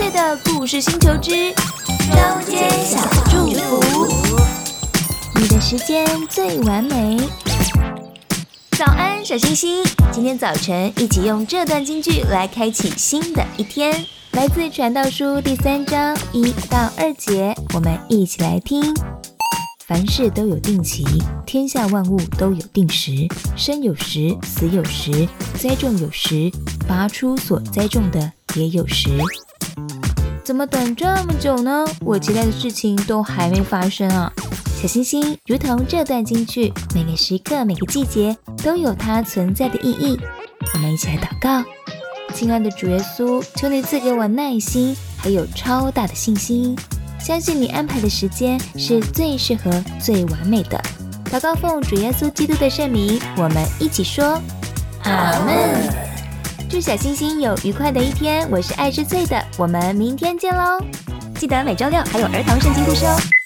岁的故事星球之中间小祝福，你的时间最完美。早安，小星星！今天早晨一起用这段金句来开启新的一天，来自传道书第3章1到2节，我们一起来听。凡事都有定期，天下万物都有定时，生有时，死有时，栽种有时，拔出所栽种的也有时。怎么等这么久呢？我期待的事情都还没发生啊！小星星如同这段金句，每个时刻每个季节都有它存在的意义。我们一起来祷告。亲爱的主耶稣，求你赐给我耐心，还有超大的信心，相信你安排的时间是最适合最完美的。祷告奉主耶稣基督的圣名，我们一起说阿们。祝小星星有愉快的一天，我是爱之翠的，我们明天见喽！记得每周6还有儿童圣经故事哦。